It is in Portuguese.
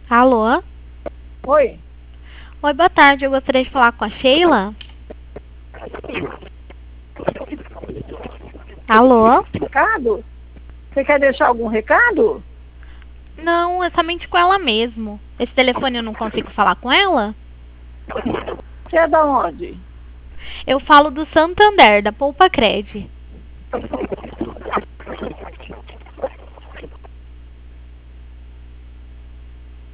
Alô? Oi, Oi, boa tarde. Eu gostaria de falar com a Sheila. Alô? recado? Você quer deixar algum recado? Não, é somente com ela mesmo. Esse telefone eu não consigo falar com ela? Você é da onde? Eu falo do Santander, da Poupa Cred.